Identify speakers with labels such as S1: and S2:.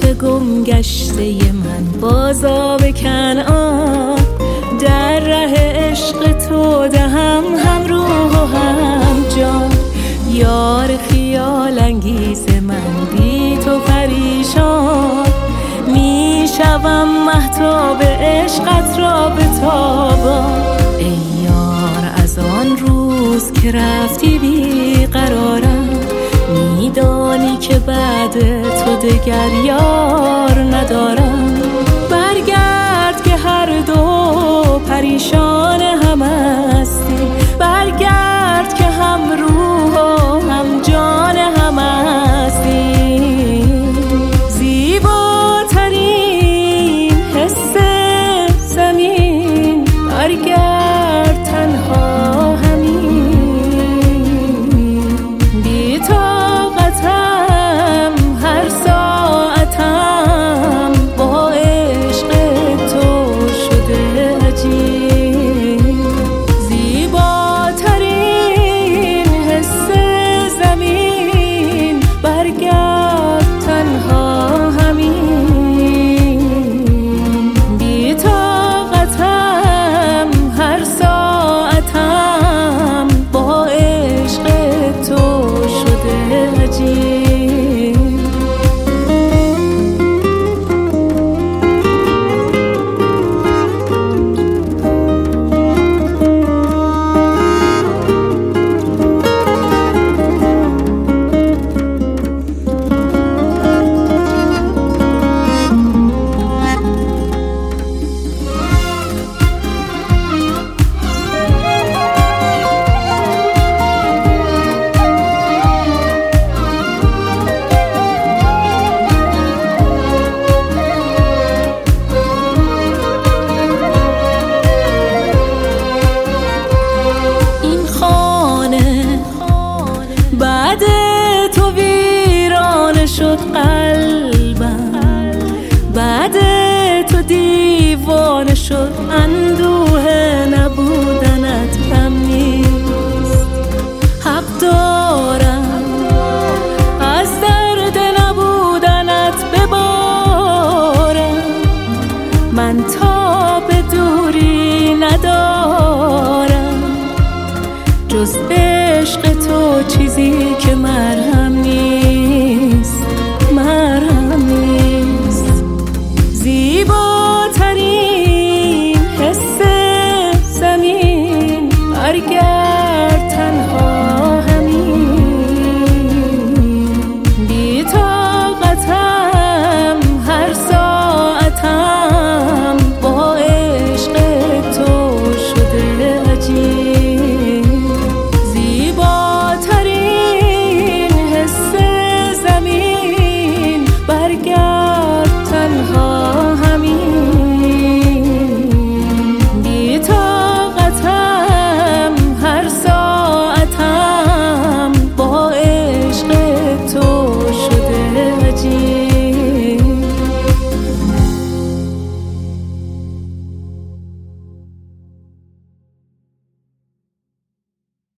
S1: گم گشته من باز آب کنعان، در ره عشق تو دهم هم روح و هم جان. یار خیال انگیز من بی تو پریشان، می شوم مهتاب عشقت را به تابان. ای یار از آن روز که رفتی بی قرارم، میدانی که بعد تو دگر یار ندارم. برگرد که هر دو پریشان هم هستی، برگرد که هم روح و هم جان هم هستی. زیباترین حس زمین، برگرد تنها همین. بی طاقتم هر ساعتم، با عشق تو شده عجیب. زیباترین حس زمین، برگرد تنها همین. بی طاقتم هر ساعتم، با عشق تو شده عجیب. بعد تو ویرانه شد قلبم، بعد تو دیوانه شد اندوه.